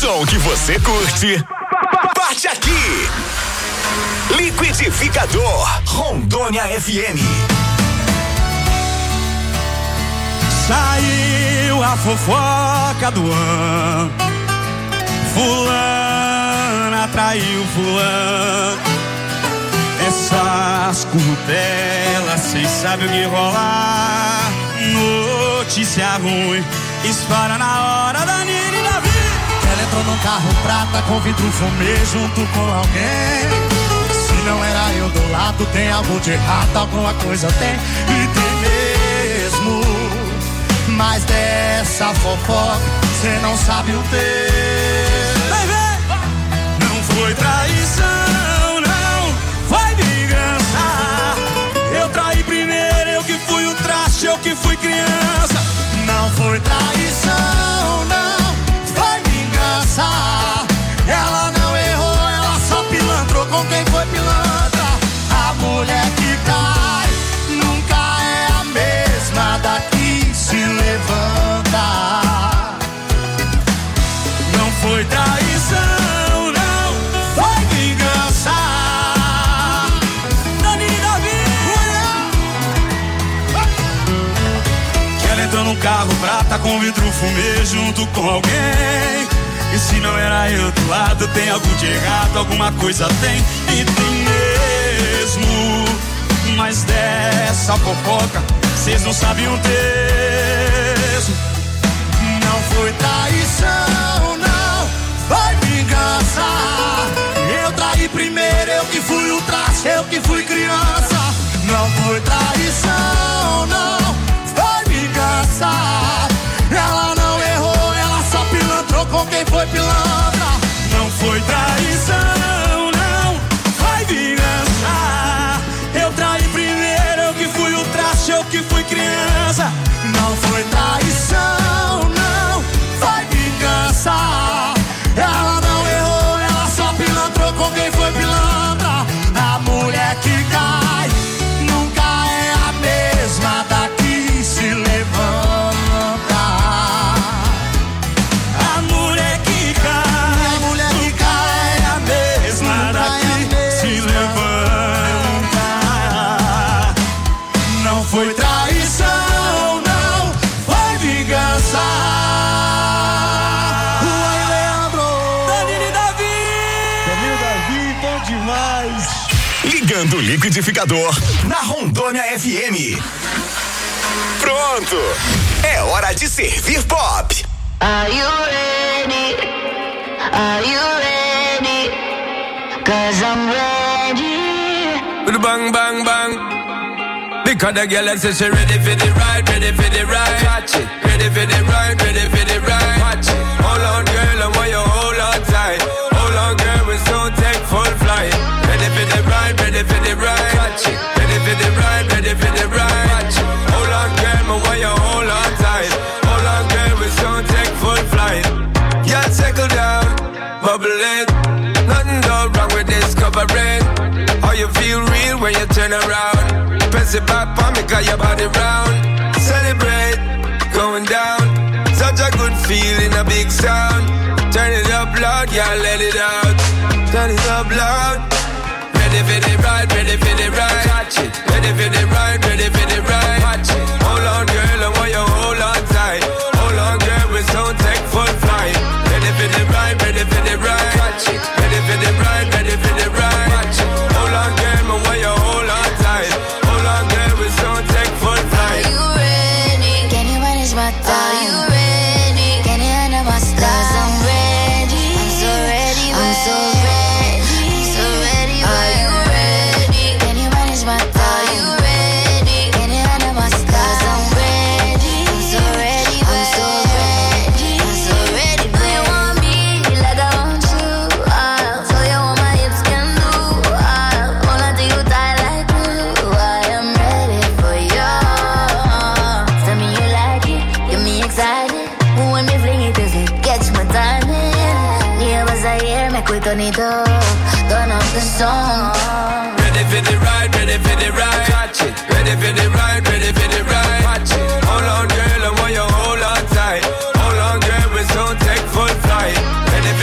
som que você curte, parte aqui. Liquidificador Rondônia FM. Saiu a fofoca do ano. Fulana traiu fulano. Essas curtelas, cês sabem o que rolar. Notícia ruim espalha na hora da Nina e da vida. Ela entrou num carro prata com vidro fumê junto com alguém. Se não era eu do lado, tem algo de errado, alguma coisa tem. E tem mesmo. Mas dessa fofoca, cê não sabe o texto. Vai ver! Não foi traição, não foi vingança. Eu traí primeiro, eu que fui o traste, eu que fui criança. Não foi traição, não foi vingança. Ela não errou, ela só pilantrou com quem foi pilantra. A mulher que cai nunca é a mesma daqui se levanta. Não foi traição, não foi vingança. Dani e Davi. Que ela entrou num carro prata com vidro fumê junto com alguém. E se não era eu do lado, tem algo de errado, alguma coisa tem. E tem mesmo. Mas dessa fofoca, cês não sabem o texto. Não foi traição, não foi vingança. Eu traí primeiro, eu que fui o traste, eu que fui criança. Não foi traição, não foi vingança. Ela não errou, ela só pilantrou com quem foi pilantra. Não foi traição, não foi vingança. Eu traí primeiro, eu que fui o traste, eu que fui criança. Não foi traição, não foi vingança. Ela não errou, ela só pilantrou com quem foi pilantra. A mulher que cai nunca é a mesma daqui se levanta. A mulher que cai é a mesma daqui se levanta. Não foi traição, não foi vingança. Juan e Leandro. Danilo e Davi. Danilo e Davi, bom demais. Ligando o liquidificador na Rondônia FM. Pronto! É hora de servir pop. Are you ready? Are you ready? 'Cause I'm ready. With the bang, bang, bang. Because the girl says she ready for the ride, ready for the ride. Watch it. Ready for the ride, ready for the ride. Watch it. Hold on, girl, I want you hold on tight. Hold on, girl, we soon take full flight. Ready for the ride, ready for the ride. Watch it. Ready for the ride, ready for the ride. Watch it. Hold on, girl, I want you hold on tight. Hold on, girl, we soon take full flight. Yeah, settle down, bubble it. Nothing wrong with discovering. How you feel real when you turn around. Press it back on me, cause your body round. Celebrate, going down. Such a good feeling, a big sound. Turn it up loud, yeah, let it out. Turn it up loud. Ready for the ride, ready for the ride. Catch it. Ready for the ride, ready for the ride. Watch it. Hold on, girl, I want you hold on tight. Hold on, girl, we soon take full flight. Ready for the ride, ready for the ride. Catch it. Ready for the ride, ready for the ride. Watch it. Hold on, girl, I want you hold on tight. Hold on, girl, we soon take full flight. Are you ready? Can you manage my time? Are you ready? Can you handle my style? 'Cause I'm ready. I'm so ready. I'm so ready. I'm so ready. Are you ready? Can you manage my time? Are you ready? Can you handle my style? 'Cause I'm ready. I'm so ready. I'm so ready. I'm so ready. Do you want me like I want you? So you want my hips can do? Wanna do you die like glue? I am ready for you. Tell me you like it, get me excited. When me fling it, does it catch my timing? Neighbors are here, make we turn it up. Turn up the song. Ready for the ride, ready for the ride. Catch it. Ready for the ride, ready for the ride. Watch it. Hold on, girl, I want you hold on tight. Hold on, girl, we soon take full flight. Ready for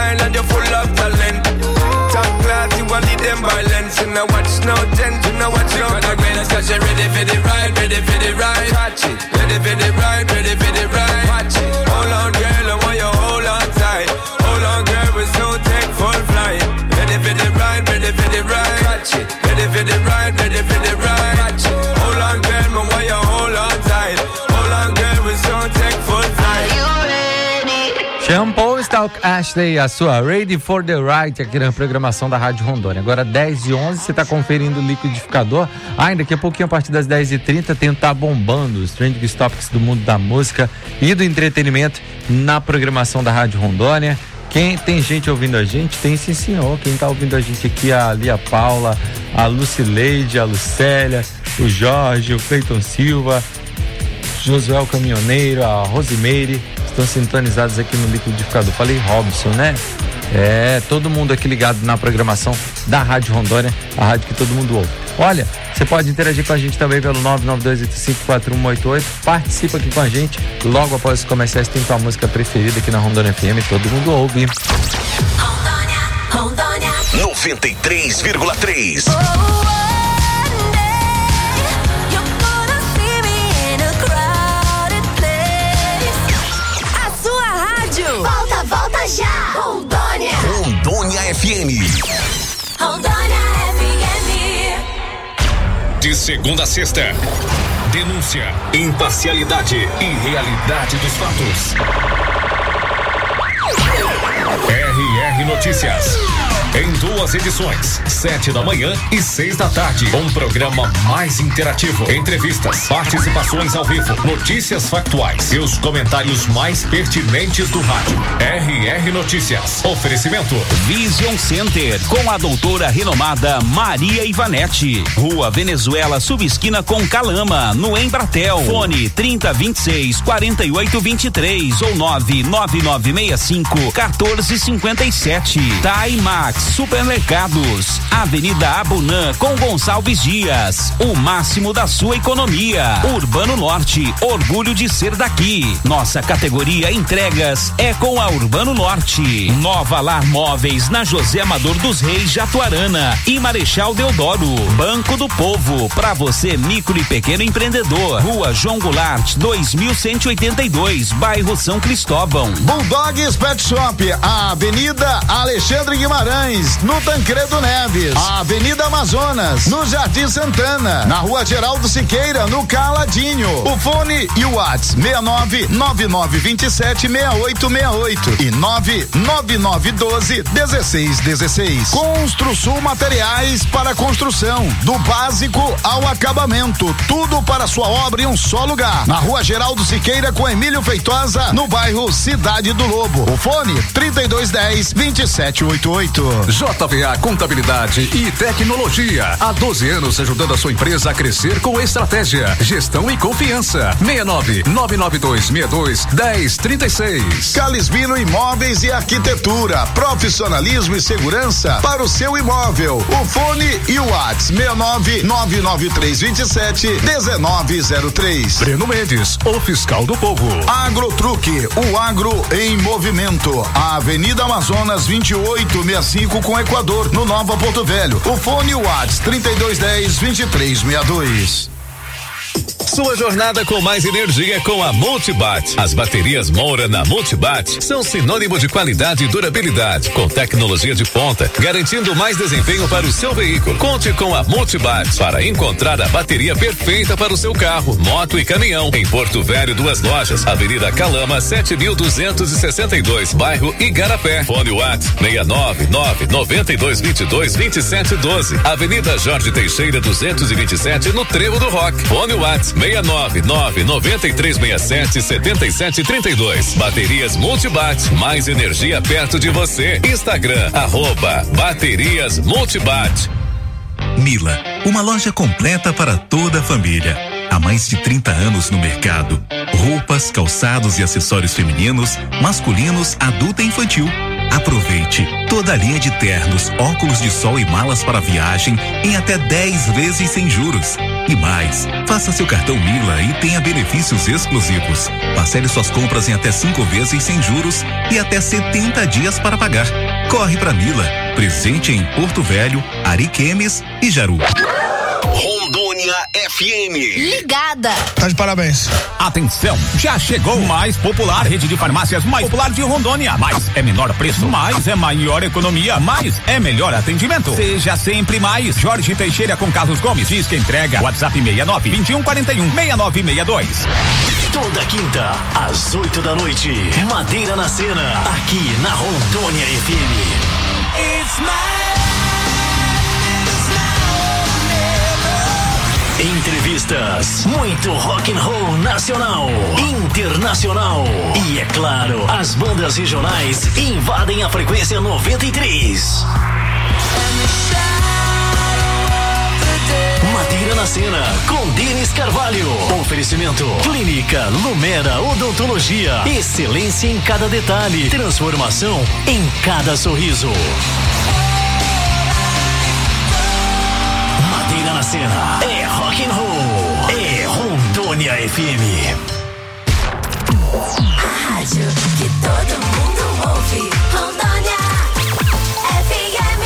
style and you're full of talent. Top class, you want lead them violence. You know watch no gent, you know watch no greatness. Cause you're ready for the ride, ready for the ride. Watch it, ready for the ride, ready for the ride. Watch it, hold on girl, I want you hold on tight. Hold on girl, we soon take full flight. Ready for the ride, ready for the ride. Watch it, ready for the ride, ready for the ride. Watch it, hold on girl, I want you hold on tight. Hold on girl, we soon take full flight. Sean Paul, Stalk Ashley, a sua Ready for the Ride aqui na programação da Rádio Rondônia. Agora 10h11, você está conferindo o liquidificador. Daqui a pouquinho, a partir das 10h30, tem o Tá Bombando, os trending topics do mundo da música e do entretenimento na programação da Rádio Rondônia. Quem tem gente ouvindo a gente? Tem sim, senhor. Quem está ouvindo a gente aqui é a Lia Paula, a Lucileide, a Lucélia, o Jorge, o Cleiton Silva, Josué o Caminhoneiro, a Rosimeire, estão sintonizados aqui no liquidificador. Falei Robson, né? Todo mundo aqui ligado na programação da Rádio Rondônia, a rádio que todo mundo ouve. Olha, você pode interagir com a gente também pelo 992854188. Participa aqui com a gente. Logo após os comerciais tem tua música preferida aqui na Rondônia FM, todo mundo ouve. Rondônia 93,3. Volta já! Rondônia! Rondônia FM. Rondônia FM. De segunda a sexta. Denúncia, imparcialidade e realidade dos fatos. RR Notícias. Em 2 edições, 7 da manhã e 6 da tarde. Um programa mais interativo. Entrevistas, participações ao vivo, notícias factuais e os comentários mais pertinentes do rádio. RR Notícias. Oferecimento Vision Center, com a doutora renomada Maria Ivanete. Rua Venezuela, subesquina com Calama, no Embratel. Fone 3026-4823 ou 99965-1457. Timax Supermercados, Avenida Abunã com Gonçalves Dias, o máximo da sua economia. Urbano Norte, orgulho de ser daqui. Nossa categoria entregas é com a Urbano Norte. Nova Lar Móveis na José Amador dos Reis, Jatuarana e Marechal Deodoro. Banco do Povo, para você micro e pequeno empreendedor. Rua João Goulart, 2182, bairro São Cristóvão. Bulldogs Pet Shop, a Avenida Alexandre Guimarães, no Tancredo Neves, a Avenida Amazonas, no Jardim Santana, na Rua Geraldo Siqueira, no Caladinho. O fone e o WhatsApp 6999276868 e 999121616. Construção Materiais para construção, do básico ao acabamento, tudo para sua obra em um só lugar. Na Rua Geraldo Siqueira com Emílio Feitosa, no bairro Cidade do Lobo. O fone 3210-2788. JVA Contabilidade e Tecnologia. Há 12 anos ajudando a sua empresa a crescer com estratégia, gestão e confiança. 69-99262-1036. Calisbino Imóveis e Arquitetura. Profissionalismo e segurança para o seu imóvel. O fone e o WhatsApp 69-99327-1903. Breno Mendes, o fiscal do povo. Agrotruque, o agro em movimento. A Avenida Amazonas 2865 com Equador, no Nova Porto Velho. O fone e o WhatsApp 3210-2362. Sua jornada com mais energia com a Multibat. As baterias Moura na Multibat são sinônimo de qualidade e durabilidade, com tecnologia de ponta, garantindo mais desempenho para o seu veículo. Conte com a Multibat para encontrar a bateria perfeita para o seu carro, moto e caminhão. Em Porto Velho, 2 lojas, Avenida Calama, 7262, bairro Igarapé. Fone WhatsApp 69992222712. Avenida Jorge Teixeira, 227, no Trevo do Rock. Fone WhatsApp 69993677732. Baterias Multibat, mais energia perto de você. Instagram, @Baterias Multibat. Mila, uma loja completa para toda a família. Há mais de 30 anos no mercado. Roupas, calçados e acessórios femininos, masculinos, adulto e infantil. Aproveite toda a linha de ternos, óculos de sol e malas para viagem em até 10 vezes sem juros. E mais, faça seu cartão Mila e tenha benefícios exclusivos. Parcele suas compras em até 5 vezes sem juros e até 70 dias para pagar. Corre pra Mila, presente em Porto Velho, Ariquemes e Jaru. Rondônia FM. Ligada. Tá de parabéns. Atenção, já chegou mais popular, rede de farmácias mais popular de Rondônia. Mais é menor preço, mais é maior economia, mais é melhor atendimento. Seja sempre mais. Jorge Teixeira com Carlos Gomes. Diz que entrega. WhatsApp 69-2141-6962. Toda quinta, às 8 da noite. Madeira na Cena, aqui na Rondônia FM. It's entrevistas, muito rock and roll nacional, internacional e, é claro, as bandas regionais invadem a frequência 93. Madeira na Cena, com Denis Carvalho. Oferecimento Clínica Lumera Odontologia. Excelência em cada detalhe, transformação em cada sorriso. Madeira na Cena é rock and roll, é Rondônia FM. A rádio que todo mundo ouve. Rondônia FM.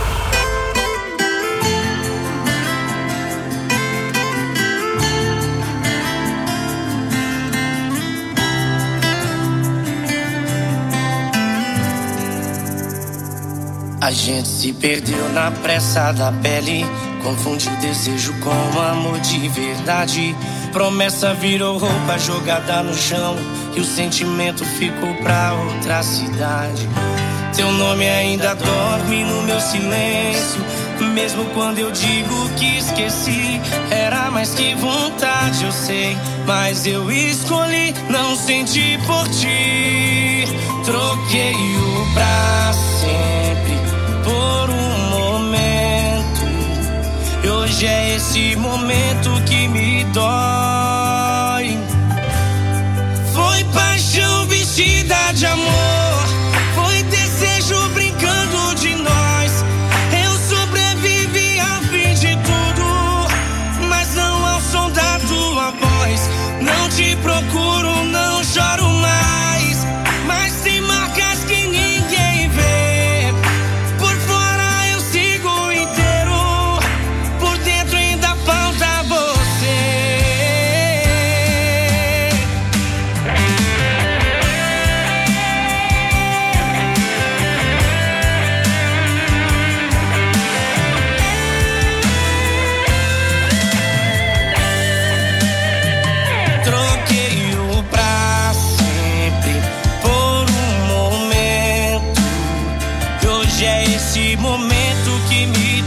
A gente se perdeu na pressa da pele, confundiu desejo com amor de verdade. Promessa virou roupa jogada no chão e o sentimento ficou pra outra cidade. Teu nome ainda dorme no meu silêncio, mesmo quando eu digo que esqueci. Era mais que vontade, eu sei, mas eu escolhi não sentir por ti. Troquei o pra sempre por um momento, e hoje é esse momento que me dói. Foi paixão vestida de amor, foi desejo brincando de nós. Eu sobrevivi ao fim de tudo, mas não ao som da tua voz. Não te procuro, não choro mais, mas tem marcas que ninguém vê. Por fora eu sigo inteiro, por dentro ainda falta você. Troquei o pra sempre por um momento, e hoje é esse momento que me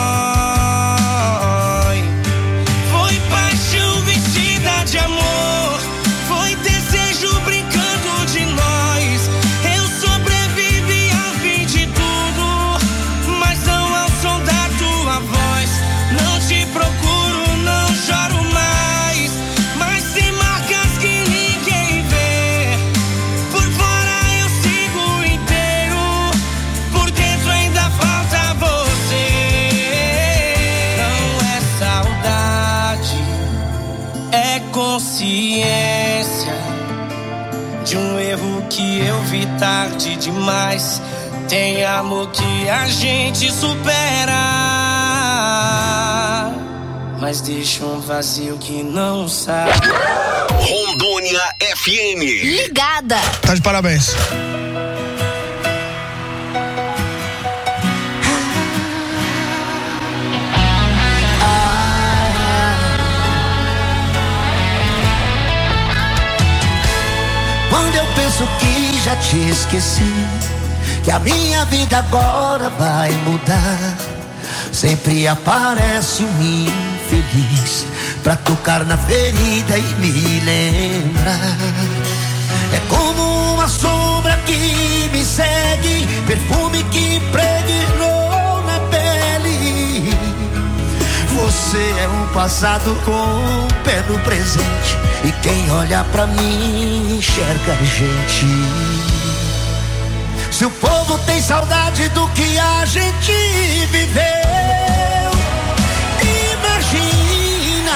dói. Foi paixão vestida de amor, foi desejo brincando de nós. Eu sobrevivi ao fim de tudo, mas não ao som da tua voz. Não te procuro, não choro mais, mas tem marcas que ninguém vê. Por fora eu sigo inteiro, por dentro ainda falta você. Não é saudade, é consciência de um erro que eu vi tarde demais. Tem amor que a gente supera, mas deixa um vazio que não sai. Rondônia FM. Ligada. Tá de parabéns. Quando eu penso que já te esqueci, que a minha vida agora vai mudar, sempre aparece um infeliz pra tocar na ferida e me lembrar. É como uma sombra que me segue, perfume que impregnou na pele. Você é um passado com um pé no presente, e quem olha pra mim enxerga a gente. Se o povo tem saudade do que a gente viveu, imagina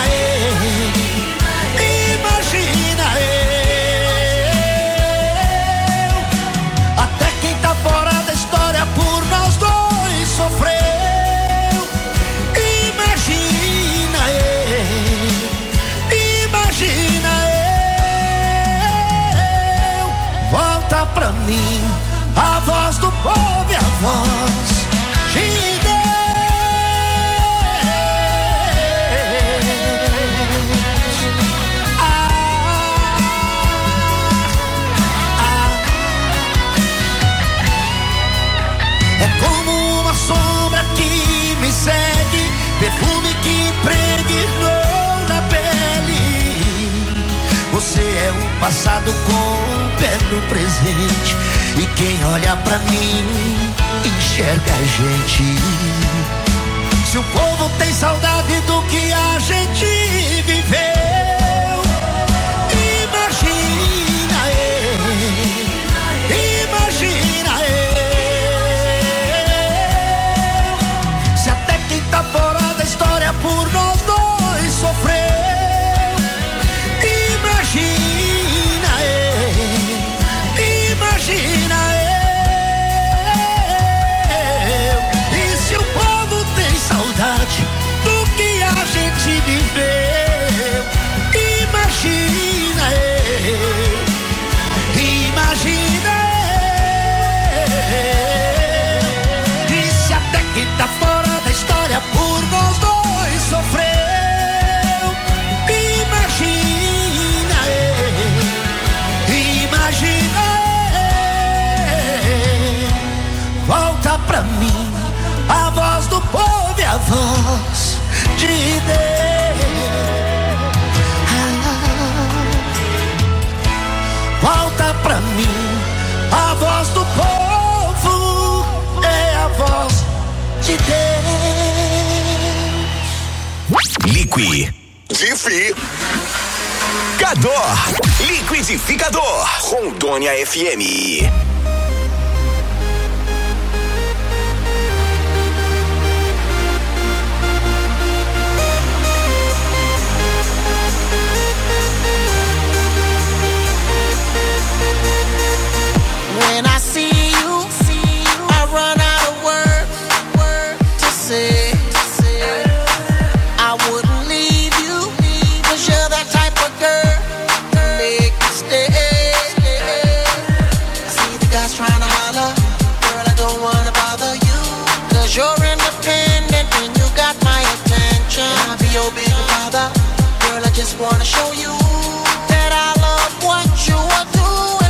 eu. Até quem tá fora da história por nós dois sofreu. Imagina eu. Volta pra mim a voz do povo e a voz de Deus. É como uma sombra que me segue, perfume que impregnou na pele. Você é o passado com o pé no presente, e quem olha pra mim enxerga a gente. Se o povo tem saudade do que a gente viveu, imagina eu. Se até quem tá fora da história por nós dois sofreu, imagina eu. E se o povo tem saudade do que a gente viveu, imagina eu. E se até quem tá fora da história por nós dois sofreu, imagina eu. Volta pra mim a voz do povo e a voz de Deus. Volta pra mim a voz do povo, é a voz de Deus. Liquidificador Rondônia FM. When I see you, I run out of words to say. I wouldn't leave you, 'cause you're that type of girl to make me stay. I see the guys trying to holler, girl, I don't wanna bother you, 'cause you're independent and you got my attention. I'll be your big brother, girl, I just wanna show you that I love what you are doing.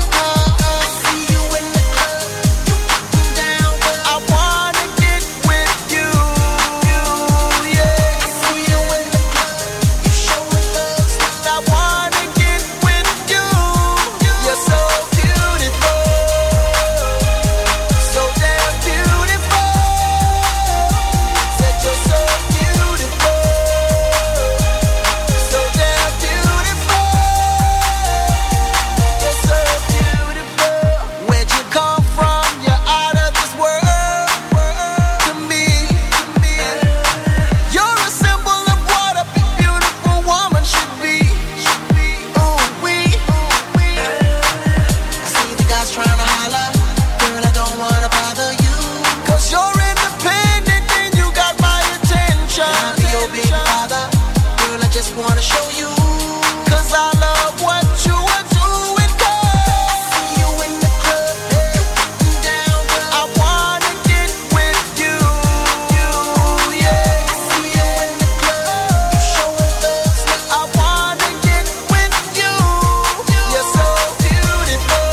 Wanna show you, 'cause I love what you are doing. See you in the club, down, I wanna get with you. Yeah, see you in the club, showing thugs, I wanna get with you. You're so beautiful,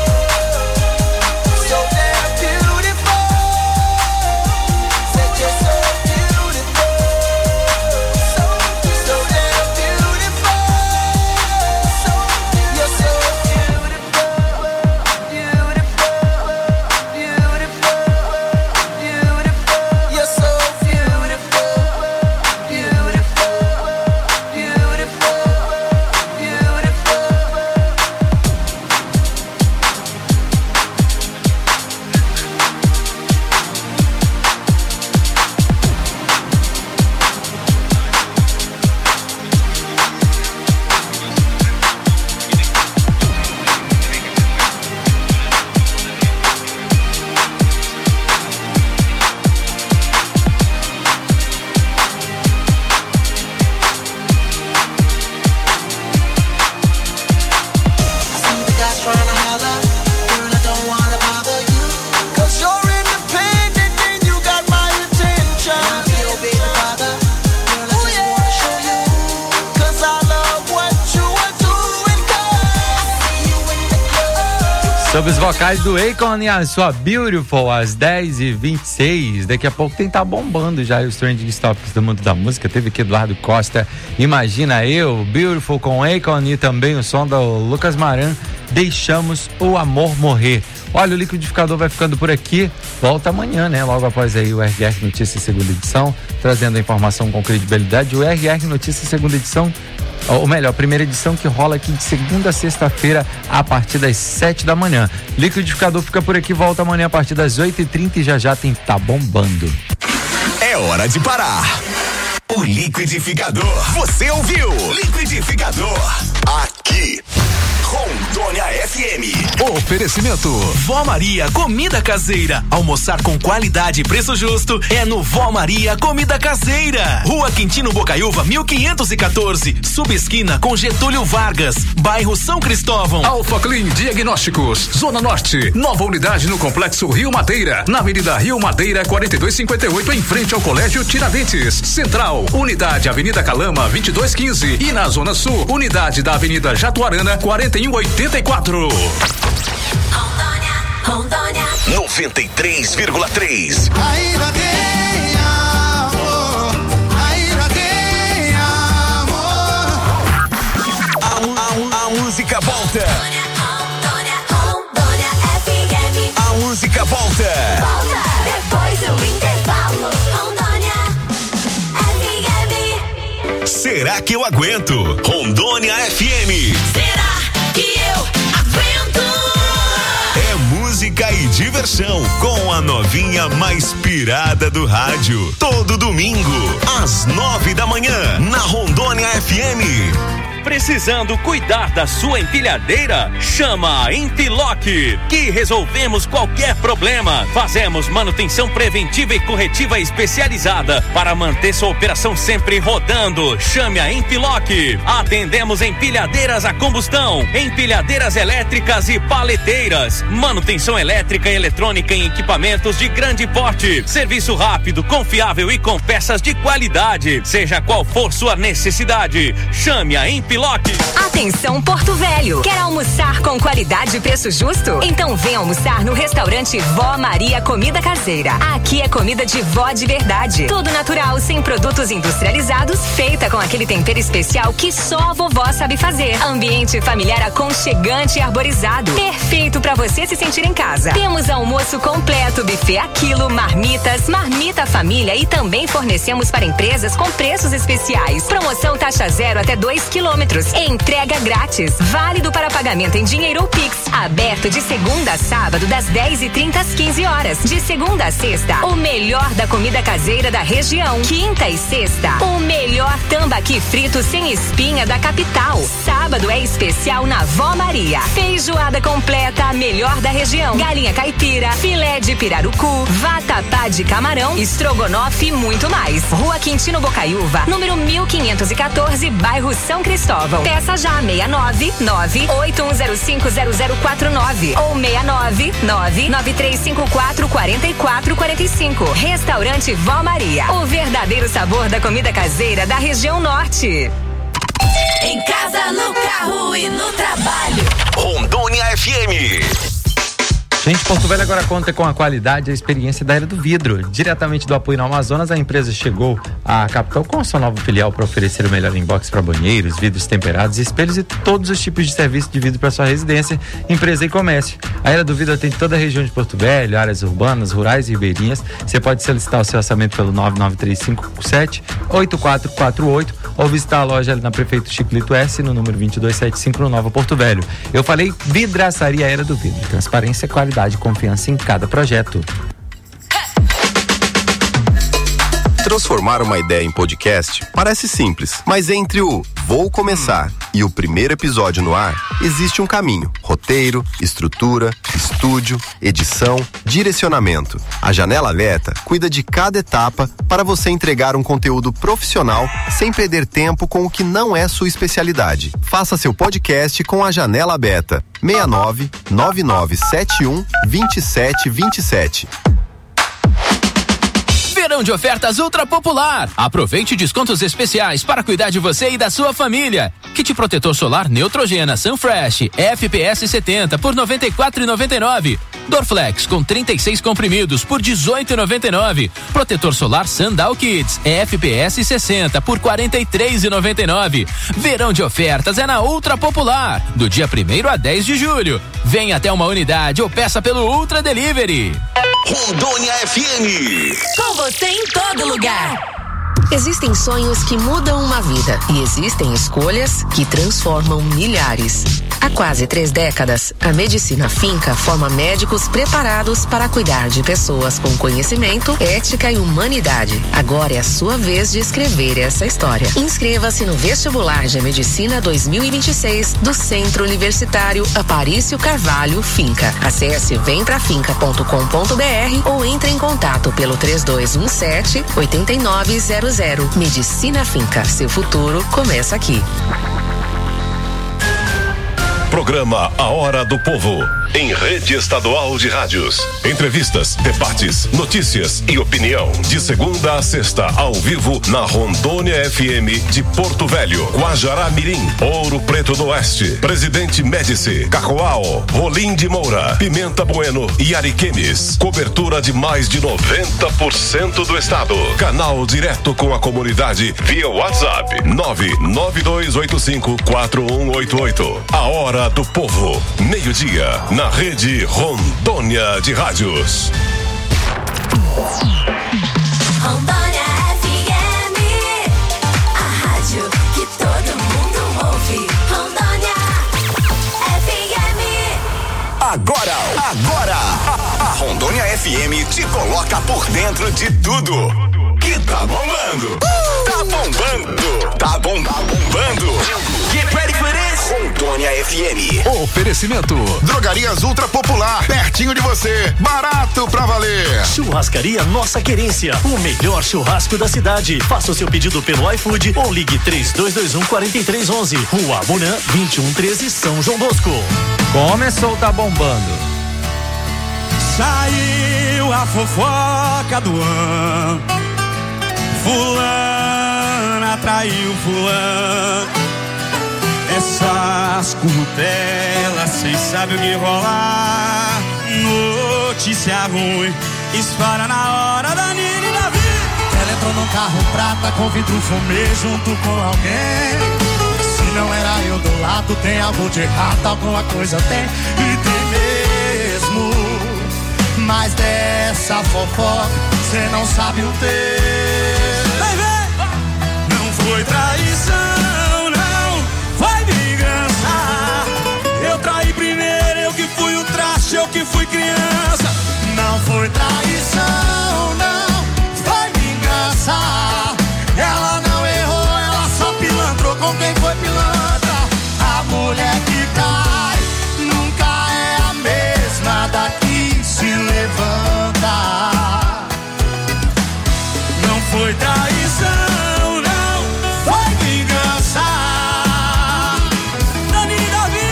so damn beautiful. Said you're so beautiful, so damn beautiful. Sob os vocais do Akon e a sua Beautiful, às 10h26. Daqui a pouco tem tá bombando já os trending topics do mundo da música. Teve aqui Eduardo Costa, Imagina Eu, Beautiful com Akon e também o som do Lucas Maran, Deixamos o Amor Morrer. Olha, o liquidificador vai ficando por aqui. Volta amanhã, né? Logo após aí o RR Notícias segunda edição, trazendo a informação com credibilidade. O RR Notícias segunda edição, ou melhor, primeira edição, que rola aqui de segunda a sexta-feira a partir das 7 da manhã. Liquidificador fica por aqui, volta amanhã a partir das 8h30 e já tem Tá Bombando. É hora de parar. O liquidificador. Você ouviu? Liquidificador. Aqui. Rondônia FM. Oferecimento Vó Maria Comida Caseira. Almoçar com qualidade e preço justo é no Vó Maria Comida Caseira. Rua Quintino Bocaiúva 1514, subesquina com Getúlio Vargas, bairro São Cristóvão. Alfa Clean Diagnósticos, Zona Norte, nova unidade no Complexo Rio Madeira, na Avenida Rio Madeira 4258, em frente ao Colégio Tiradentes. Central, unidade Avenida Calama 2215 e na Zona Sul, unidade da Avenida Jatuarana 4184. Rondônia 93,3. Ainda tem amor, ainda tem amor. A música volta. Rondônia FM. A música volta. Volta depois do intervalo. Rondônia FM. Será que eu aguento? Rondônia FM. Será que eu aguento? É música e diversão com a novinha mais pirada do rádio. Todo domingo, às 9 da manhã, na Rondônia FM. Precisando cuidar da sua empilhadeira? Chama a Empiloc, que resolvemos qualquer problema. Fazemos manutenção preventiva e corretiva especializada para manter sua operação sempre rodando. Chame a Empiloc. Atendemos empilhadeiras a combustão, empilhadeiras elétricas e paleteiras, manutenção elétrica e eletrônica em equipamentos de grande porte. Serviço rápido, confiável e com peças de qualidade. Seja qual for sua necessidade, chame a Empiloc. Atenção Porto Velho, quer almoçar com qualidade e preço justo? Então vem almoçar no restaurante Vó Maria Comida Caseira. Aqui é comida de vó de verdade, tudo natural, sem produtos industrializados, feita com aquele tempero especial que só a vovó sabe fazer. Ambiente familiar aconchegante e arborizado, perfeito para você se sentir em casa. Temos almoço completo, buffet a quilo, marmitas, marmita família e também fornecemos para empresas com preços especiais. Promoção taxa zero até 2 km. Entrega grátis, válido para pagamento em dinheiro ou Pix. Aberto de segunda a sábado, das 10h30 às 15 horas. De segunda a sexta, o melhor da comida caseira da região. Quinta e sexta, o melhor tambaqui frito sem espinha da capital. Sábado é especial na Vó Maria. Feijoada completa, a melhor da região. Galinha caipira, filé de pirarucu, vatapá de camarão, estrogonofe e muito mais. Rua Quintino Bocaiúva, número 1514, bairro São Cristóvão. Peça já 699-8105-0049 ou 699-9354-4445. Restaurante Vó Maria, o verdadeiro sabor da comida caseira da região norte. Em casa, no carro e no trabalho. Rondônia FM. Gente, Porto Velho agora conta com a qualidade e a experiência da Era do Vidro. Diretamente do Apoio no Amazonas, a empresa chegou à capital com a sua nova filial para oferecer o melhor inbox para banheiros, vidros temperados, espelhos e todos os tipos de serviço de vidro para sua residência, empresa e comércio. A Era do Vidro atende toda a região de Porto Velho, áreas urbanas, rurais e ribeirinhas. Você pode solicitar o seu orçamento pelo 99357-8448 ou visitar a loja ali na Prefeito Chico Lito S, no número 2275, no Nova Porto Velho. Eu falei Vidraçaria Era do Vidro. Transparência, qualidade e confiança em cada projeto. Transformar uma ideia em podcast parece simples, mas entre o Vou Começar e o primeiro episódio no ar, existe um caminho. Roteiro, estrutura, estúdio, edição, direcionamento. A Janela Beta cuida de cada etapa para você entregar um conteúdo profissional sem perder tempo com o que não é sua especialidade. Faça seu podcast com a Janela Beta. 69-9971-2727. Verão de ofertas Ultra Popular. Aproveite descontos especiais para cuidar de você e da sua família. Kit protetor solar Neutrogena Sunfresh FPS 70 por R$ 94,99. Dorflex com 36 comprimidos por R$ 18,99. Protetor solar Sandal Kids FPS 60 por R$ 43,99. Verão de ofertas é na Ultra Popular, do dia 1º a 10 de julho. Venha até uma unidade ou peça pelo Ultra Delivery. Rondônia FM. Com você em todo lugar. Existem sonhos que mudam uma vida e existem escolhas que transformam milhares. Há quase 3 décadas, a Medicina Finca forma médicos preparados para cuidar de pessoas com conhecimento, ética e humanidade. Agora é a sua vez de escrever essa história. Inscreva-se no vestibular de Medicina 2026 do Centro Universitário Aparício Carvalho Finca. Acesse vemprafinca.com.br ou entre em contato pelo 3217-8900. Medicina Finca, seu futuro começa aqui. Programa A Hora do Povo, em rede estadual de rádios. Entrevistas, debates, notícias e opinião. De segunda a sexta, ao vivo, na Rondônia FM de Porto Velho, Guajará Mirim, Ouro Preto do Oeste, Presidente Médici, Cacoal, Rolim de Moura, Pimenta Bueno e Ariquemes. Cobertura de mais de 90% do estado. Canal direto com a comunidade via WhatsApp 992854188. A Hora do Povo, meio-dia, na rede Rondônia de Rádios. Rondônia FM, a rádio que todo mundo ouve. Rondônia FM. Agora, a Rondônia FM te coloca por dentro de tudo que tá bombando. Tá bombando. Get ready for this. Rondônia FM. Oferecimento: Drogarias Ultra Popular, pertinho de você, barato pra valer. Churrascaria Nossa Querência, o melhor churrasco da cidade. Faça o seu pedido pelo iFood ou ligue 3221-4311. Rua Abunã, 2113, São João Bosco. Começou, tá bombando. Saiu a fofoca do ano. Fulana traiu fulano. Essas curtelas, cês sabem o que rolar. Notícia ruim, espalha na hora da Nina e Davi. Ela entrou num carro prata com vidro fumê junto com alguém. Se não era eu do lado, tem algo de errado, alguma coisa tem. E tem mesmo. Mas dessa fofoca, cê não sabe o texto. Vai ver! Não foi traição, não, foi vingança. Eu traí primeiro, eu que fui o traste, eu que fui criança. Não foi traição, não, foi vingança. Ela não errou, ela só pilantrou com quem foi pilantra. A mulher que cai nunca é a mesma daqui se levanta. Não foi traição, não, foi vingança. Dani e Davi.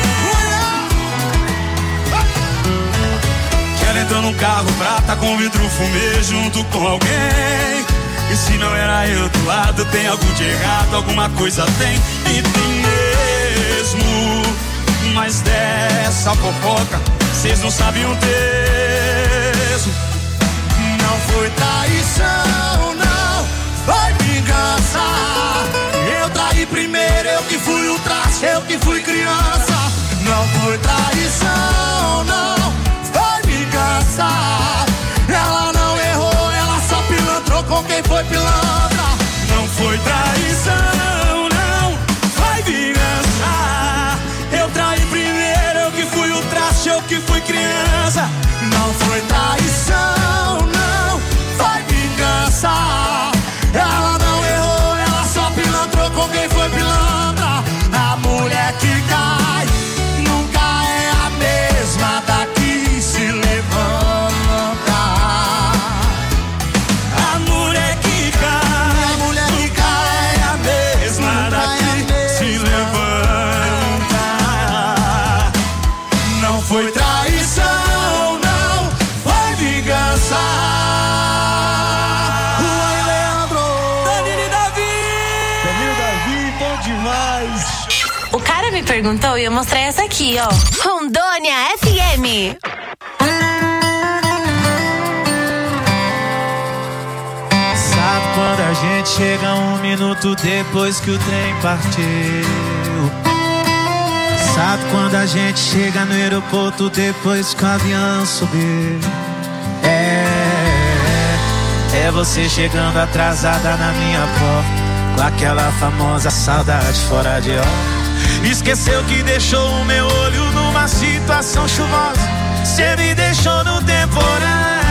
Que ela entrou num carro prata com vidro fumê junto com alguém. E se não era eu do lado, tem algo de errado, alguma coisa tem. E tem mesmo. Mas dessa fofoca, cês não sabem o texto. Não foi traição, não, foi vingança. Eu traí primeiro, eu que fui o traste, eu que fui criança. Não foi traição, não, foi vingança. Ela não errou, ela só pilantrou com quem foi pilantra. Não foi traição, não, foi vingança. Eu traí primeiro, eu que fui o traste, eu que fui criança. Não foi traição, não, foi vingança. Ela não errou, ela só pilantrou com quem foi pilantra. A mulher que cai nunca é a mesma daqui se levanta. A mulher que cai é a mesma daqui se levanta. Não foi traição, não, foi vingança. me perguntou, eu ia mostrar essa aqui, ó. Rondônia FM. Sabe quando a gente chega 1 minuto depois que o trem partiu? Sabe quando a gente chega no aeroporto depois que o avião subiu? É você chegando atrasada na minha porta, com aquela famosa saudade fora de hora. Esqueceu que deixou o meu olho numa situação chuvosa. Cê me deixou no temporal.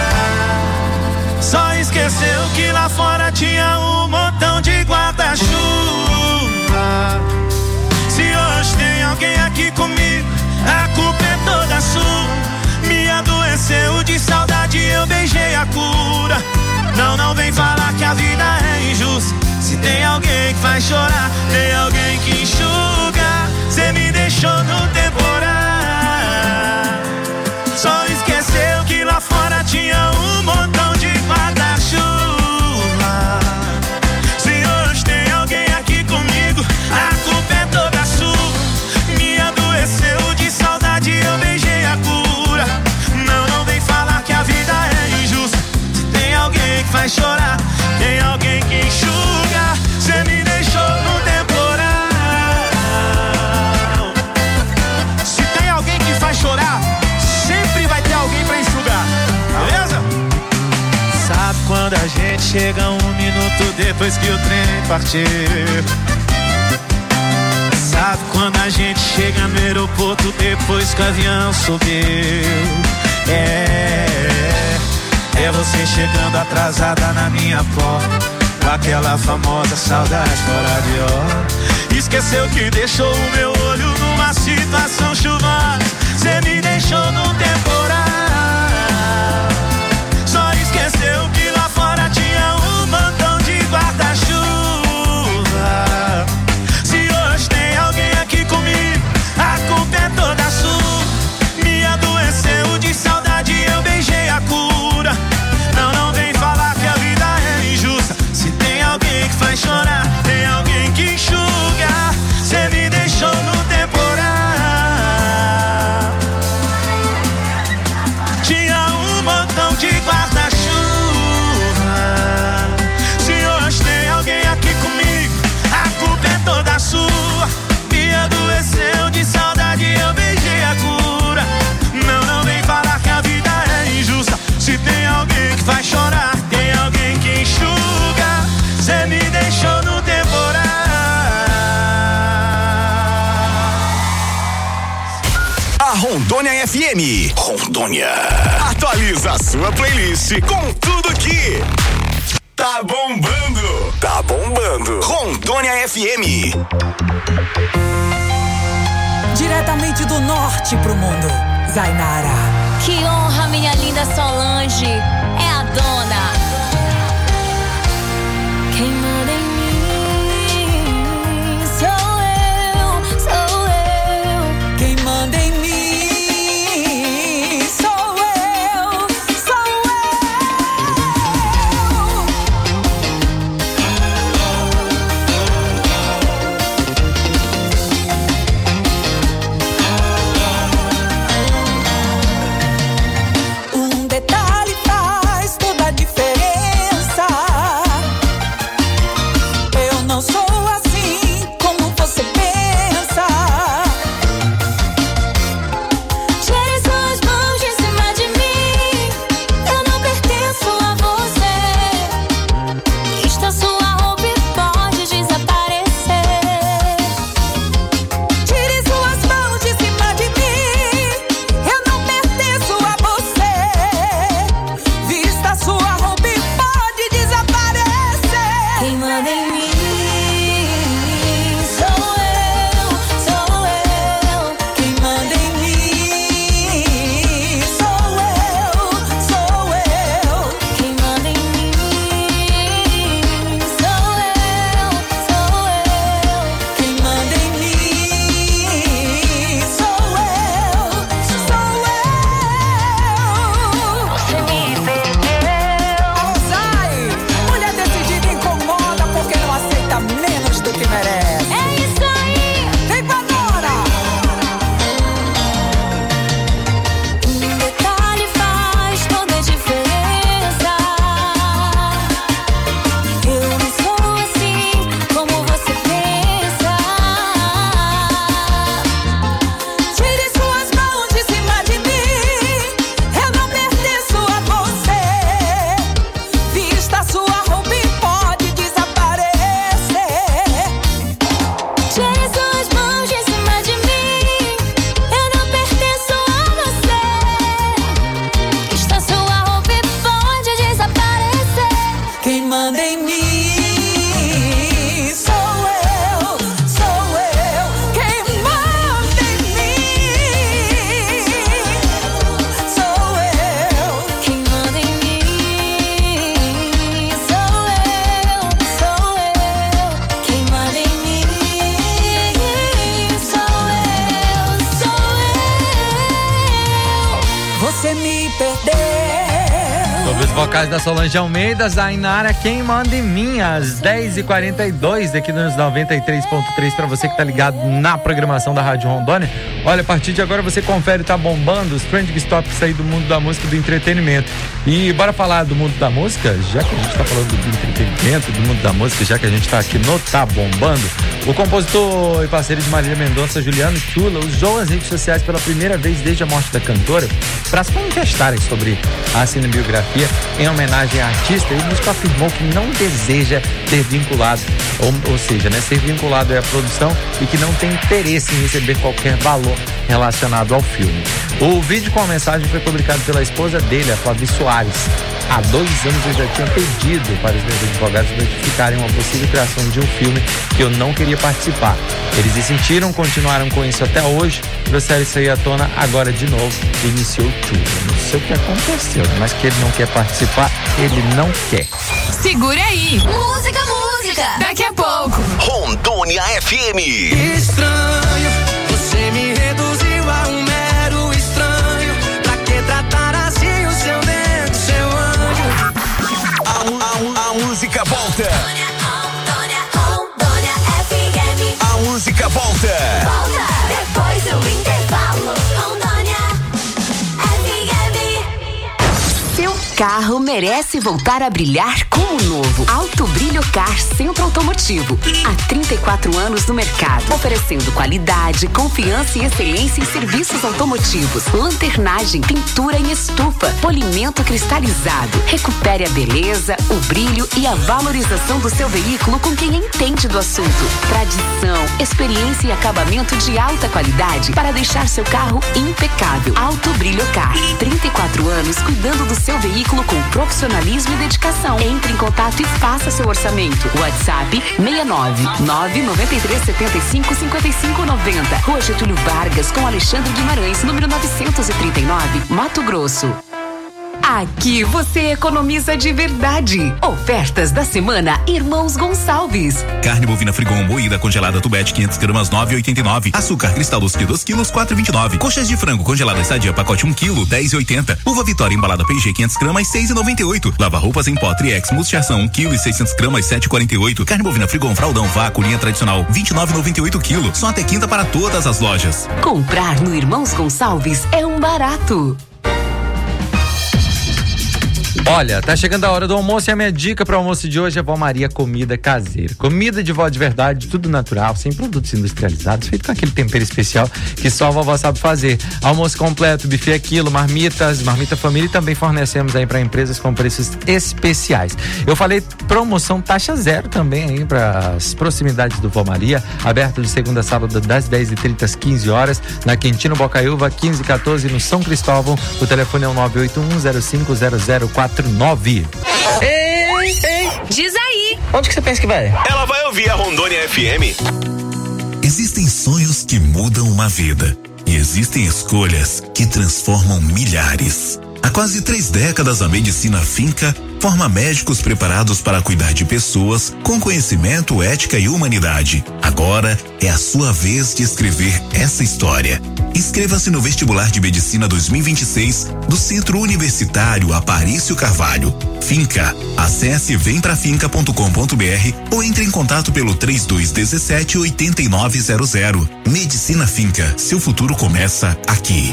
Só esqueceu que lá fora tinha um montão de guarda-chuva. Se hoje tem alguém aqui comigo, a culpa é toda sua. Me adoeceu de saudade, eu beijei a cura. Não vem falar que a vida é injusta. Se tem alguém que faz chorar, tem alguém que enxuga. Cê me deixou no temporal. Só esqueceu que lá fora tinha um montão de guarda-chuva. Se hoje tem alguém aqui comigo, a culpa é toda sua. Me adoeceu de saudade, eu beijei a cura. Não vem falar que a vida é injusta. Se tem alguém que faz chorar, tem alguém que enxuga. Cê me deixou no temporal. Se tem alguém que faz chorar, sempre vai ter alguém pra enxugar, beleza? Sabe quando a gente chega 1 minuto depois que o trem partiu? Sabe quando a gente chega no aeroporto depois que o avião subiu? É você chegando atrasada na minha porta, com aquela famosa saudade fora de hora. Esqueceu que deixou o meu olho numa situação chuvosa. Cê me deixou no temporal. Só esqueceu que lá fora tinha um montão de guarda-chuva. Se hoje tem alguém aqui comigo, a culpa é toda sua. Me adoeceu de saudade, eu beijei a cura. Não vem falar que a vida é injusta. Se tem alguém que faz chorar, tem alguém que enxuga. Cê me deixou no temporal. Tinha um montão de guarda-chuva. Se hoje tem alguém aqui comigo, a culpa é toda sua. Me adoeceu de saudade, eu beijei a cura. Não vem falar que a vida é injusta. Se tem alguém que faz chorar, tem alguém que enxuga. Cê me deixou no temporal. A Rondônia FM. Rondônia. Atualiza a sua playlist com tudo que tá bombando. Tá bombando. Rondônia FM. Diretamente do norte pro mundo, Zainara. Que honra, minha linda Solange. É a dona. Quem manda em mim sou eu. Quem manda em mim sou eu. Um detalhe faz vocais da Solange Almeida, Zainara, Quem Manda em Mim, às 10h42 aqui nos 93.3 para você que tá ligado na programação da Rádio Rondônia. Olha, a partir de agora você confere, tá bombando os trending topics aí do mundo da música e do entretenimento. E bora falar do mundo da música, já que a gente tá falando do entretenimento, do mundo da música, já que a gente tá aqui no Tá Bombando. O compositor e parceiro de Marília Mendonça, Juliano Chula, usou as redes sociais pela primeira vez desde a morte da cantora para se manifestarem sobre a cinebiografia em homenagem à artista, e o músico afirmou que não deseja ter vinculado, ou seja, né, ser vinculado à produção e que não tem interesse em receber qualquer valor relacionado ao filme. O vídeo com a mensagem foi publicado pela esposa dele, a Flavi Soares. Há 2 anos eu já tinha pedido para os meus advogados verificarem uma possível criação de um filme que eu não queria participar. Eles insistiram, continuaram com isso até hoje, trouxeram isso aí à tona agora de novo e iniciou tudo. Não sei o que aconteceu, mas que ele não quer participar, ele não quer. Segura aí. Música. Daqui a pouco. Rondônia FM. Estranho, você me reduziu a um mero estranho. Pra que tratar assim o seu dedo, seu anjo? A música volta. Rondônia FM. A música volta. Depois do intervalo. Rondônia FM. Seu carro merece voltar a brilhar como novo. Alto Brilho Car Centro Automotivo. Há 34 anos no mercado, oferecendo qualidade, confiança e excelência em serviços automotivos. Lanternagem, pintura em estufa, polimento cristalizado. Recupere a beleza, o brilho e a valorização do seu veículo com quem entende do assunto. Tradição, experiência e acabamento de alta qualidade para deixar seu carro impecável. Alto Brilho Car. 34 anos cuidando do seu veículo com profissionalismo e dedicação. Entre em contato e faça seu orçamento. WhatsApp 69993755590. Rua Getúlio Vargas com Alexandre Guimarães, número 939, Mato Grosso. Aqui você economiza de verdade. Ofertas da semana Irmãos Gonçalves. Carne bovina frigon moída congelada tubete 500 gramas 9,89. Açúcar cristal 2 quilos 4,29. Coxas de frango congelada sadia pacote 1 quilo 10,80. Uva Vitória embalada P&G 500 gramas 6,98. Lava roupas em pó Triex Multiação 1 quilo e 600 gramas 7,48. Carne bovina frigon fraldão vácuo linha tradicional 29,98 quilo. Só até quinta para todas as lojas. Comprar no Irmãos Gonçalves é um barato. Olha, tá chegando a hora do almoço e a minha dica para o almoço de hoje é Vó Maria Comida Caseira. Comida de vó de verdade, tudo natural, sem produtos industrializados, feito com aquele tempero especial que só a vovó sabe fazer. Almoço completo, buffet a quilo, marmitas, marmita família, e também fornecemos aí para empresas com preços especiais. Eu falei promoção taxa zero também aí para as proximidades do Vó Maria, aberto de segunda a sábado das 10h30 às 15 horas, na Quintino Bocaiúva 1514 no São Cristóvão. O telefone é o 981050049. Ei, diz aí. Onde que você pensa que vai? Ela vai ouvir a Rondônia FM. Existem sonhos que mudam uma vida e existem escolhas que transformam milhares. Há quase 3 décadas, a Medicina Finca forma médicos preparados para cuidar de pessoas com conhecimento, ética e humanidade. Agora é a sua vez de escrever essa história. Inscreva-se no vestibular de Medicina 2026 do Centro Universitário Aparício Carvalho. Finca. Acesse vemprafinca.com.br ou entre em contato pelo 3217-8900. Medicina Finca. Seu futuro começa aqui.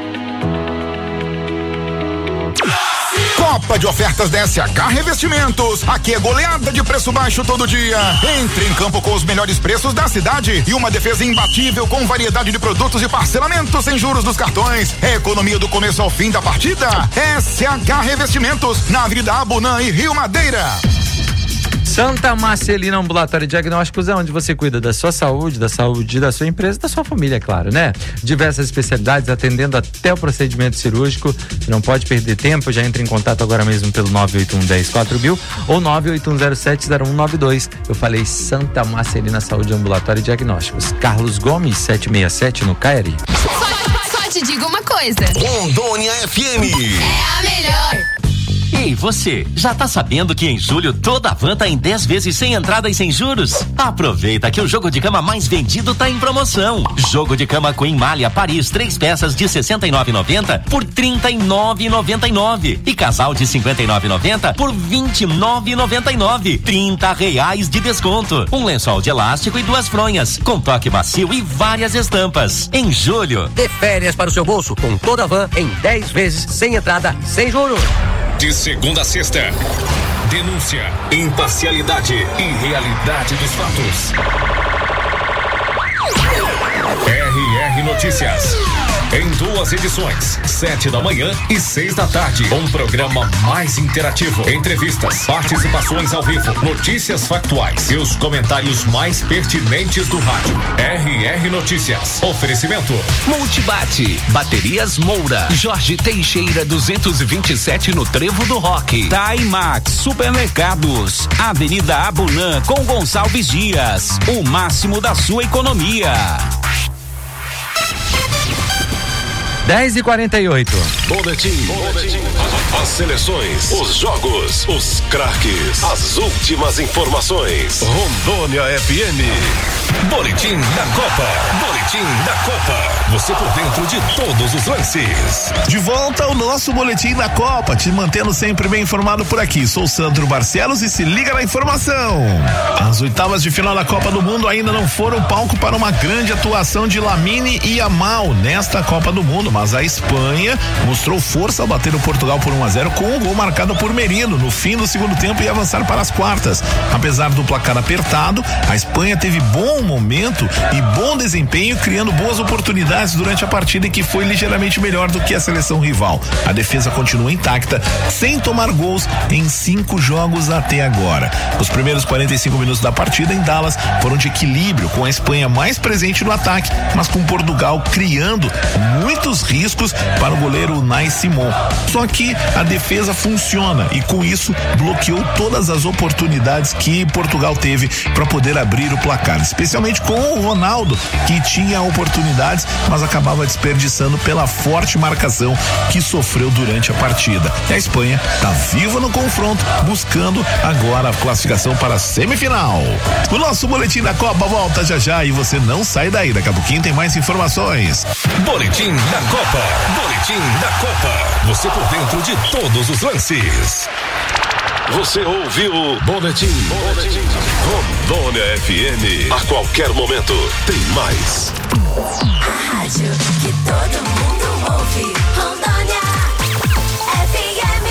Copa de ofertas da SH Revestimentos. Aqui é goleada de preço baixo todo dia. Entre em campo com os melhores preços da cidade e uma defesa imbatível com variedade de produtos e parcelamento sem juros dos cartões. É economia do começo ao fim da partida. SH Revestimentos, na Avenida Abunã e Rio Madeira. Santa Marcelina Ambulatório Diagnósticos é onde você cuida da sua saúde da sua empresa, da sua família, é claro, né? Diversas especialidades atendendo até o procedimento cirúrgico. Você não pode perder tempo, já entre em contato agora mesmo pelo 981104000 ou 981070192. Eu falei Santa Marcelina Saúde Ambulatório e Diagnósticos. Carlos Gomes, 767 no Caeri. Só te digo uma coisa. Rondônia FM. É a melhor. Ei, você, já tá sabendo que em julho toda a van tá em 10 vezes sem entrada e sem juros? Aproveita que o jogo de cama mais vendido tá em promoção. Jogo de cama Queen Malha Paris, 3 peças de R$ 69,90 por R$ 39,99. E casal de R$ 59,90 por R$ 29,99. R$30 de desconto. Um lençol de elástico e 2 fronhas, com toque macio e várias estampas. Em julho, dê férias para o seu bolso com toda a van em 10 vezes sem entrada, sem juros. De segunda a sexta, denúncia, imparcialidade e realidade dos fatos. RR Notícias. Em 2 edições, 7 da manhã e 6 da tarde. Um programa mais interativo. Entrevistas, participações ao vivo, notícias factuais e os comentários mais pertinentes do rádio. RR Notícias. Oferecimento. Multibate. Baterias Moura. Jorge Teixeira 227 no Trevo do Rock. Taimax Supermercados. Avenida Abunã com Gonçalves Dias. O máximo da sua economia. 10h48. Boletim. As seleções, os jogos, os craques, as últimas informações. Rondônia FM. Boletim da Copa. Boletim da Copa. Você por dentro de todos os lances. De volta ao nosso Boletim da Copa, te mantendo sempre bem informado por aqui. Sou Sandro Barcelos e se liga na informação. As oitavas de final da Copa do Mundo ainda não foram palco para uma grande atuação de Lamine Yamal nesta Copa do Mundo, mas a Espanha mostrou força ao bater o Portugal por 1-0 com um gol marcado por Merino no fim do segundo tempo e avançar para as quartas. Apesar do placar apertado, a Espanha teve bom momento e bom desempenho, criando boas oportunidades durante a partida, que foi ligeiramente melhor do que a seleção rival. A defesa continua intacta, sem tomar gols em 5 jogos até agora. Os primeiros 45 minutos da partida em Dallas foram de equilíbrio, com a Espanha mais presente no ataque, mas com Portugal criando muitos riscos para o goleiro Unai Simon. Só que a defesa funciona e com isso bloqueou todas as oportunidades que Portugal teve para poder abrir o placar, especialmente com o Ronaldo, que tinha oportunidades, mas acabava desperdiçando pela forte marcação que sofreu durante a partida. E a Espanha está viva no confronto, buscando agora a classificação para a semifinal. O nosso Boletim da Copa volta já e você não sai daí. Daqui a pouquinho tem mais informações. Boletim da Copa. Boletim da Copa. Você por dentro de todos os lances. Você ouviu o Boletim Rondônia FM. A qualquer momento tem mais. A rádio que todo mundo ouve. Rondônia FM.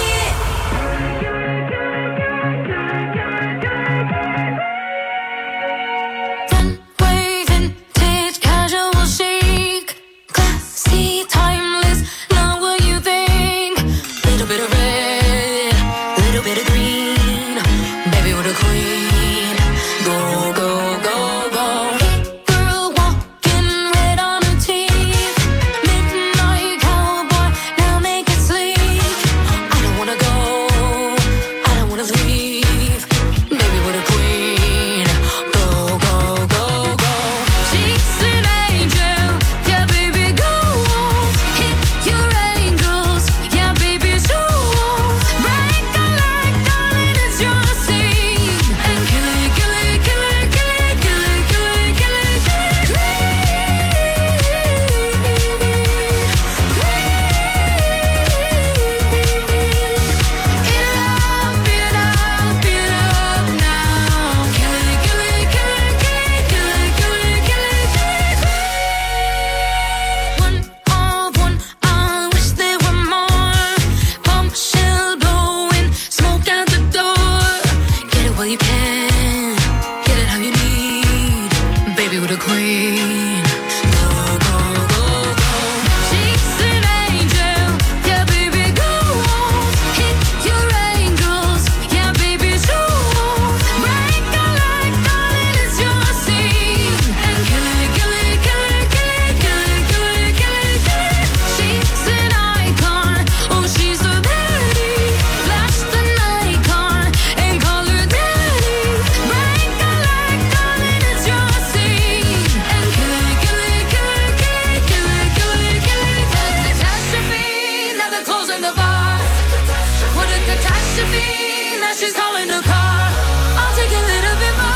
Runway vintage casual chic. Classy, timeless, not what you think. Little bit of red, little bit of green. Baby, we're the queen. Go, go, go, go. Girl walking red on her teeth. Midnight she's calling the car. I'll take a little bit more.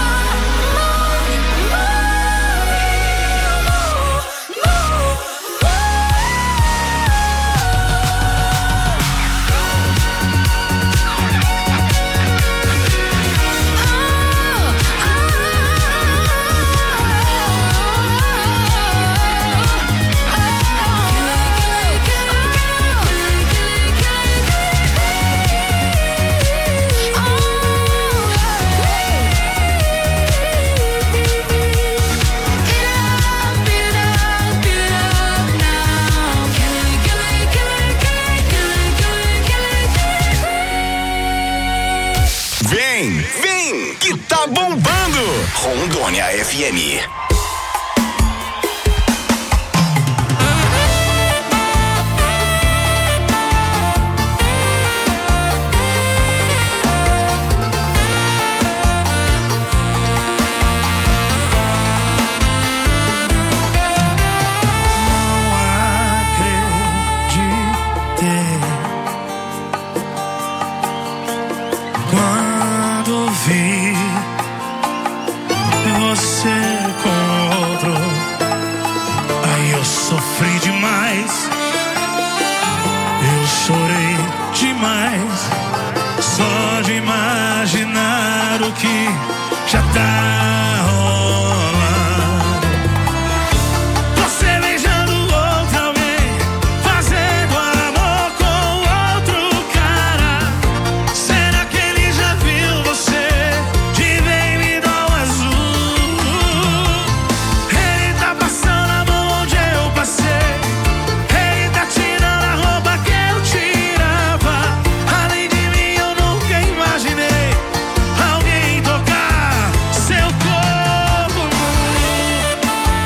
Vem, que tá bombando! Rondônia FM. Sofri demais, eu chorei demais, só de imaginar o que já tá rolando. Você beijando outro alguém, fazendo amor com outro cara. Será que ele já viu você de baby doll azul? Ele tá passando a mão onde eu passei. Ele tá tirando a roupa que eu tirava. Além de mim eu nunca imaginei alguém tocar seu corpo nu.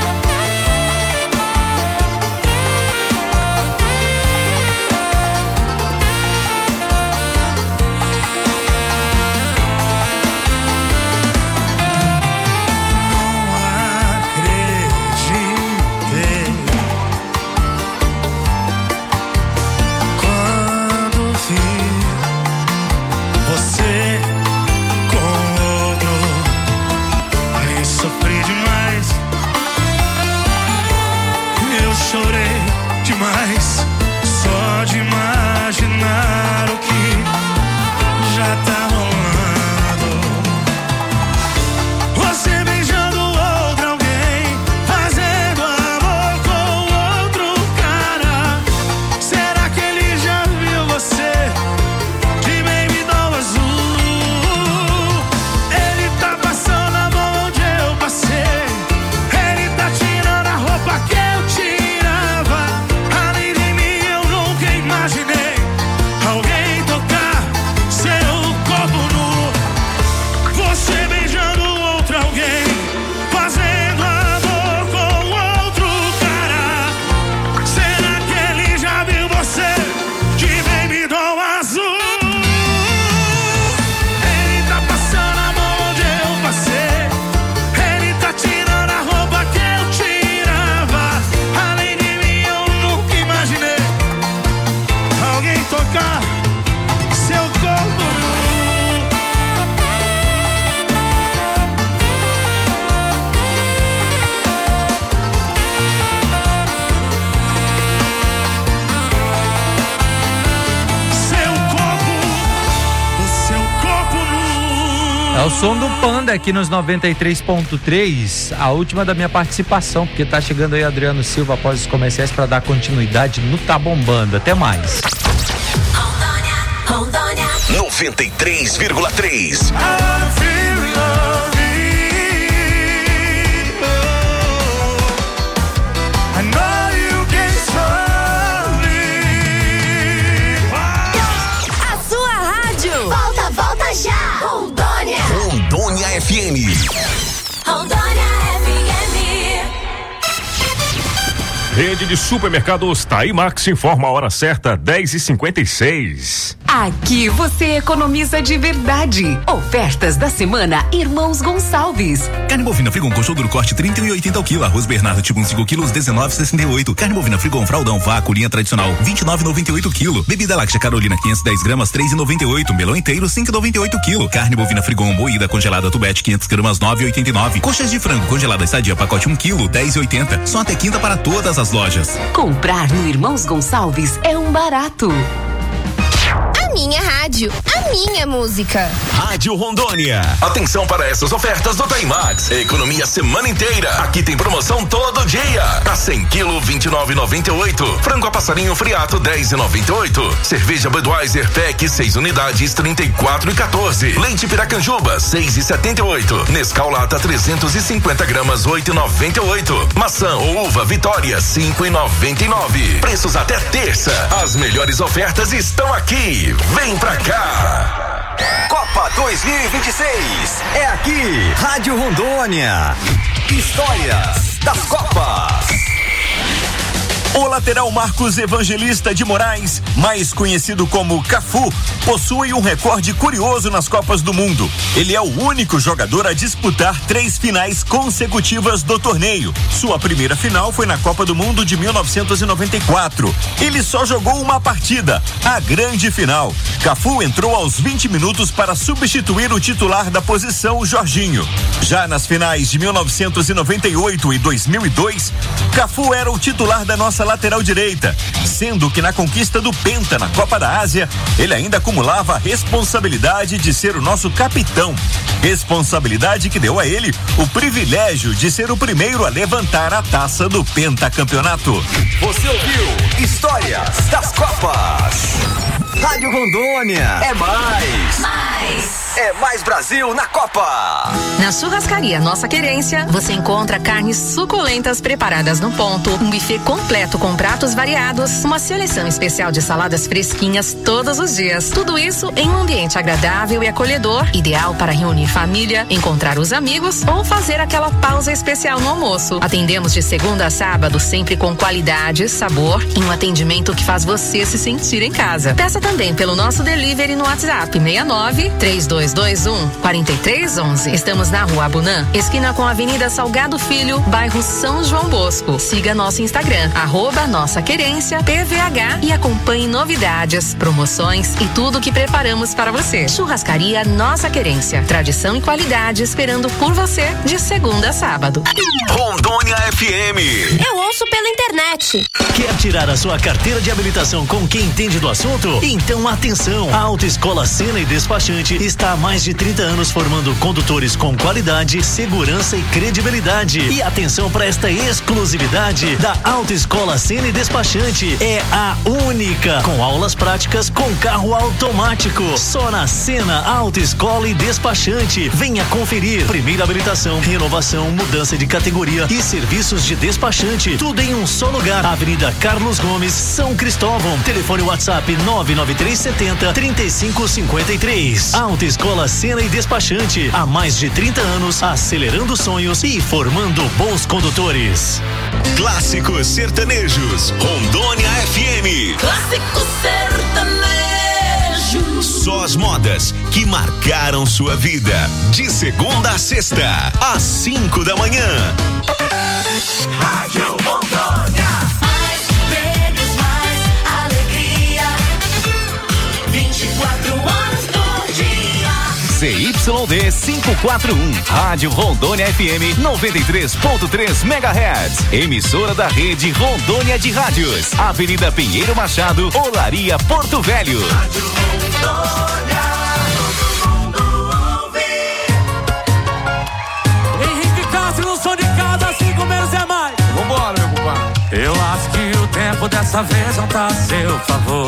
Não acreditei quando vi você com outro. Aí sofri demais, eu chorei demais, só de imaginar o que já tá rolando. Você beijando outro alguém, fazendo amor com outro cara. Será que ele já viu você de baby doll azul? Ele tá passando a mão onde eu passei. Ele tá tirando a roupa que eu tirava. Além de mim eu nunca imaginei alguém tocar seu corpo nu. Você beijando outro alguém, fazendo amor com outro cara. Será que ele já viu você de baby doll azul? Ele tá passando a mão onde eu passei. Ele tá tirando a roupa que eu tirava. Além de mim eu nunca imaginei alguém tocar seu corpo nu. Seu corpo nu. É o som do Panda aqui nos 93.3, a última da minha participação, porque tá chegando aí Adriano Silva após os comerciais para dar continuidade no Tá Bombando. Até mais. Rondônia. 93,3. I know you can solve A sua rádio. Volta já. Rondônia. Rondônia FM. Rondônia FM. Rede de supermercados Taimax informa a hora certa, 10h56. Aqui você economiza de verdade. Ofertas da semana Irmãos Gonçalves. Carne bovina Frigon com show duro corte 31,80 ao quilo. Arroz Bernardo Tibum 5 quilos 19,68. Carne bovina Frigon fraldão vácuo linha tradicional 29,98 quilo. Bebida láctea Carolina 510 gramas 3,98. Melão inteiro 5,98 quilo. Carne bovina Frigon moída congelada Tubete 500 gramas 9,89. Coxas de frango congelada Sadia pacote 1 quilo 10,80. Só até quinta para todas as lojas. Comprar no Irmãos Gonçalves é um barato. A minha rádio, a minha música. Rádio Rondônia. Atenção para essas ofertas do Timax. Economia semana inteira. Aqui tem promoção todo dia. A 100 kg 29,98. Frango a passarinho friato 10,98. Cerveja Budweiser Pack 6 unidades 34,14. Leite Piracanjuba 6,78. Nescau Lata 350 gramas 8,98. Maçã ou uva Vitória 5,99. Preços até terça. As melhores ofertas estão aqui. Vem pra cá! Copa 2026 é aqui, Rádio Rondônia. Histórias das Copas. O lateral Marcos Evangelista de Moraes, mais conhecido como Cafu, possui um recorde curioso nas Copas do Mundo. Ele é o único jogador a disputar 3 finais consecutivas do torneio. Sua primeira final foi na Copa do Mundo de 1994. Ele só jogou uma partida, a grande final. Cafu entrou aos 20 minutos para substituir o titular da posição, Jorginho. Já nas finais de 1998 e 2002, Cafu era o titular da nossa lateral direita, sendo que na conquista do Penta na Copa da Ásia, ele ainda acumulava a responsabilidade de ser o nosso capitão. Responsabilidade que deu a ele o privilégio de ser o primeiro a levantar a taça do pentacampeonato. Você ouviu Histórias das Copas. Rádio Rondônia é mais Brasil na Copa. Na Churrascaria Nossa Querência, você encontra carnes suculentas preparadas no ponto, um buffet completo com pratos variados, uma seleção especial de saladas fresquinhas todos os dias. Tudo isso em um ambiente agradável e acolhedor, ideal para reunir família, encontrar os amigos ou fazer aquela pausa especial no almoço. Atendemos de segunda a sábado, sempre com qualidade, sabor e um atendimento que faz você se sentir em casa. Peça também pelo nosso delivery no WhatsApp 69-3221-4311. Estamos na Rua Abunã, esquina com a Avenida Salgado Filho, bairro São João Bosco. Siga nosso Instagram, @Nossa Querência PVH, e acompanhe novidades, promoções e tudo que preparamos para você. Churrascaria Nossa Querência, tradição e qualidade esperando por você de segunda a sábado. Rondônia FM. Eu ouço pela internet. Quer tirar a sua carteira de habilitação com quem entende do assunto? Então atenção, a Autoescola Sena e Despachante está há mais de 30 anos formando condutores com qualidade, segurança e credibilidade. E atenção para esta exclusividade da Autoescola Sena e Despachante, é a única com aulas práticas com carro automático. Só na Sena Autoescola e Despachante. Venha conferir. Primeira habilitação, renovação, mudança de categoria e serviços de despachante. Tudo em um só lugar. Avenida Carlos Gomes, São Cristóvão. Telefone WhatsApp 99370-3553. Autoescola Sena e Despachante. Há mais de 30 anos, acelerando sonhos e formando bons condutores. Clássicos sertanejos. Rondônia FM. Clássico sertanejo. Só as modas que marcaram sua vida. De segunda a sexta, às 5 da manhã. Rádio Rondônia. Mais prêmios, mais alegria. 24 horas por dia. CYD 541, Rádio Rondônia FM 93.3 MHz. Emissora da rede Rondônia de Rádios. Avenida Pinheiro Machado, Olaria, Porto Velho. Rádio Rondônia, todo mundo ouve. Henrique Castro no som de casa, 5 menos é mais. Vambora, meu compadre. Eu acho que o tempo dessa vez não tá a seu favor.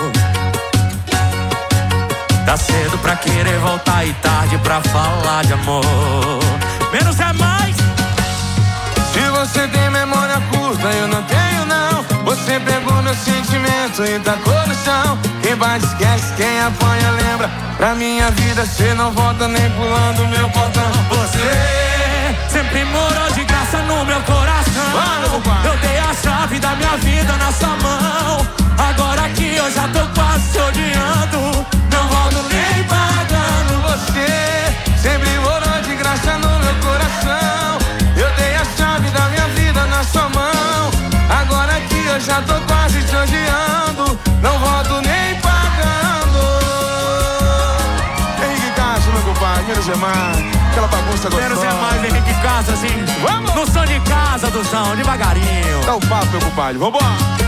Tá cedo pra querer voltar e tarde pra falar de amor. Menos é mais. Se você tem memória curta, eu não tenho não. Você pegou meu sentimento e tacou no chão. Quem bate esquece, quem apanha lembra. Pra minha vida cê não volta nem pulando meu portão. Você sempre morou de graça no meu coração. Eu dei a chave da minha vida na sua mão. Agora que eu já tô quase te odiando. Menos é mais, aquela bagunça gostosa. Menos é mais, Henrique Castro, assim. Vamos! No som de casa, Duzão, devagarinho. Dá um papo, meu compadre, vambora.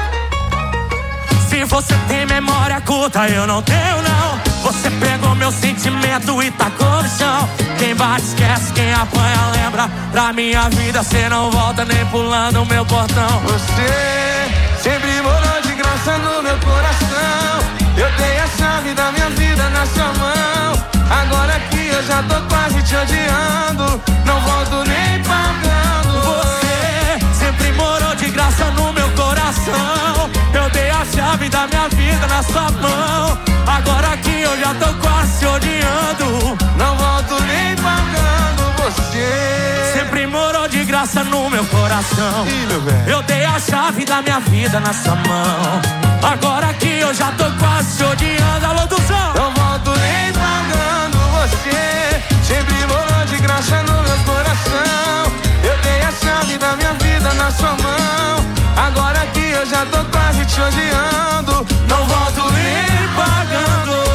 Se você tem memória curta, eu não tenho, não. Você pegou meu sentimento e tacou no chão. Quem bate esquece, quem apanha lembra. Pra minha vida cê não volta nem pulando o meu portão. Você sempre morou de graça no meu coração. Eu dei a chave da minha vida na sua mão. Agora que eu já tô quase te odiando, não volto nem pagando. Você sempre morou de graça no meu coração. Eu dei a chave da minha vida na sua mão. Agora que eu já tô quase te odiando, não volto nem pagando. Você sempre morou de graça no meu coração. Ih, meu velho. Eu dei a chave da minha vida na sua mão. Agora que eu já tô quase te odiando. Alô, Duzão! Não volto nem pagando. Você sempre morou de graça no meu coração. Eu dei a chave da minha vida na sua mão. Agora que eu já tô quase te odiando, não volto nem pagando.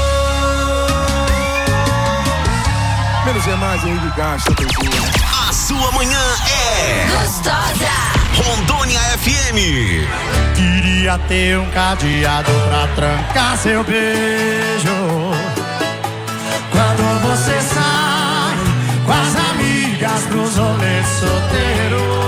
Menos é mais, Henrique Castro. A sua manhã é gostosa. Rondônia FM. Queria ter um cadeado pra trancar seu beijo. Quando você sai com as amigas pros rolês solteiros.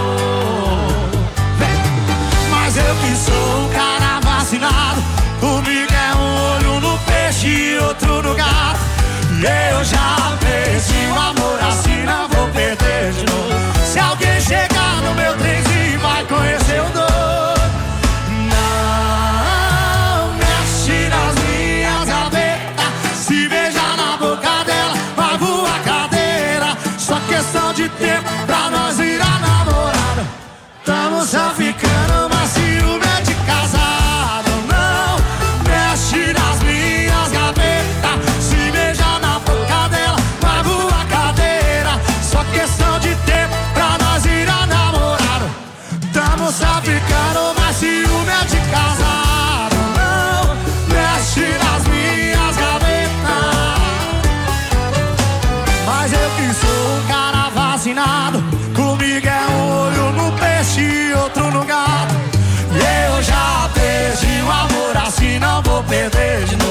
Mas eu que sou um cara vacinado, comigo é um olho no peixe e outro no gato. E eu já perdi o amor, assim não vou perder de novo. Se alguém chegar no meu trenzinho vai conhecer o doido. Não mexe nas minhas gavetas, se beijar na boca dela vai voar cadeira. Só questão de tempo pra nós ir a namorada. Tamo só ficando, mas ciúme é de casado. Não mexe nas minhas gavetas, se beijar na boca dela vai voar cadeira. Só questão de tempo pra nós ir a namorada. Tamo só ficando, mas ciúme é de casado. Não mexe nas minhas gavetas. Mas eu que sou um cara vacinado, comigo é um olho no peixe e outro no gato. E eu já perdi o amor, assim não vou perder de novo.